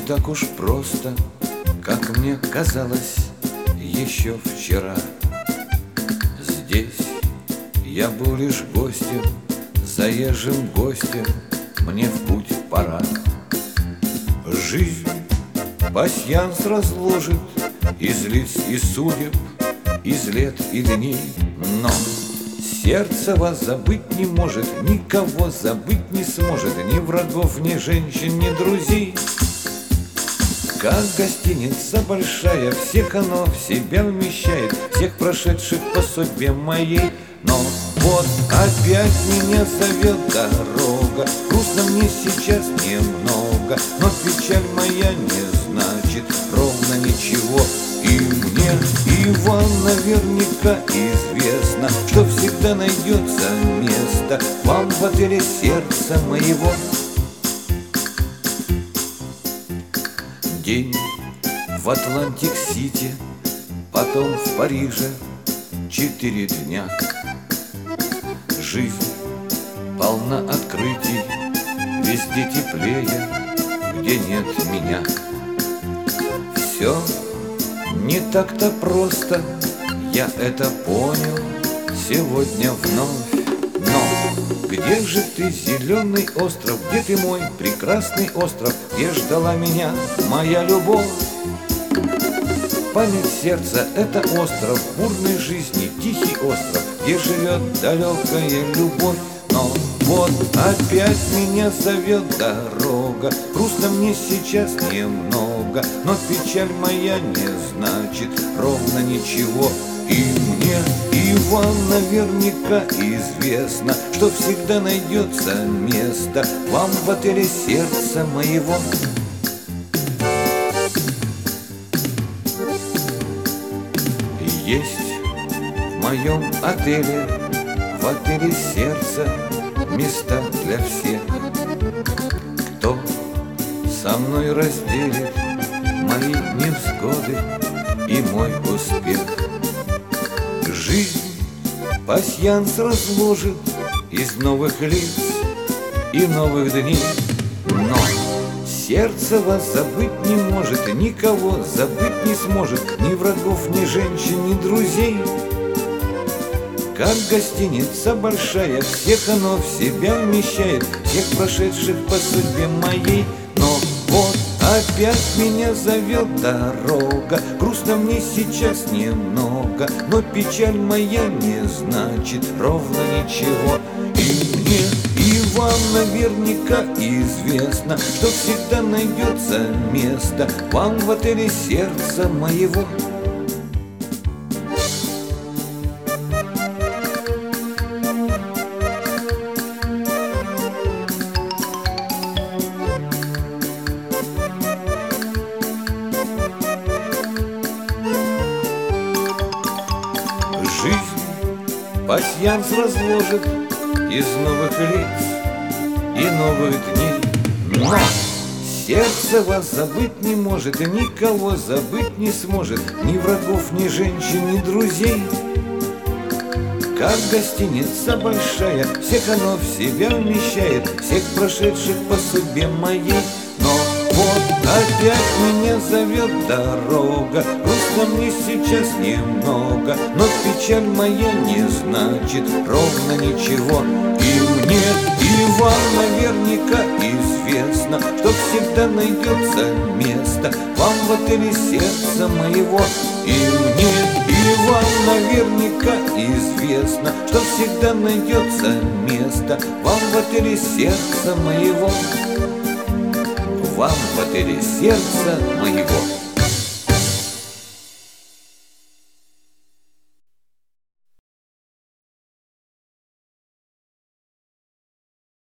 так уж просто, как мне казалось еще вчера. Здесь я был лишь гостем, заезжим гостем, мне в путь пора. Жизнь пасьянс разложит из лиц и судеб, из лет и дней, но сердце вас забыть не может, никого забыть не сможет, ни врагов, ни женщин, ни друзей. Как гостиница большая, всех оно в себя вмещает, всех прошедших по судьбе моей. Но вот опять меня зовет дорога, грустно мне сейчас немного, но печаль моя не значит ровно ничего. И мне, и вам наверняка известно, что всегда найдется место вам в отеле сердца моего. День в Атлантик-Сити, потом в Париже 4 дня. Жизнь полна открытий, везде теплее, где нет меня. Все не так-то просто, я это понял сегодня вновь. Но где же ты, зеленый остров, где ты, мой прекрасный остров, где ждала меня моя любовь? Память сердца — это остров бурной жизни, тихий остров, где живет далекая любовь. Но вот опять меня зовет дорога, грустно мне сейчас немного, но печаль моя не значит ровно ничего. И мне, и вам наверняка известно, что всегда найдется место вам в отеле сердца моего. Есть в моем отеле, в отеле сердца, места для всех, кто со мной разделит мои невзгоды и мой успех. Жизнь пасьянс разложит из новых лиц и новых дней, но сердце вас забыть не может, никого забыть не сможет, ни врагов, ни женщин, ни друзей. Как гостиница большая, всех оно в себя вмещает, всех прошедших по судьбе моей. Но вот опять меня зовет дорога, грустно мне сейчас немного, но печаль моя не значит ровно ничего. И мне, и вам наверняка известно, что всегда найдется место вам в отеле сердца моего. Жизнь пасьянс разложит из новых лиц и новых дней, но сердце вас забыть не может, и никого забыть не сможет, ни врагов, ни женщин, ни друзей. Как гостиница большая, всех оно в себя вмещает, всех прошедших по судьбе моей. Но вот опять меня зовет дорога, грустно мне сейчас немного, но печаль моя не значит ровно ничего. И мне, и вам наверняка известно, что всегда найдется место вам в отеле сердца моего. И мне, и вам наверняка известно, что всегда найдется место вам в отеле сердца моего. Вам в отеле сердца моего.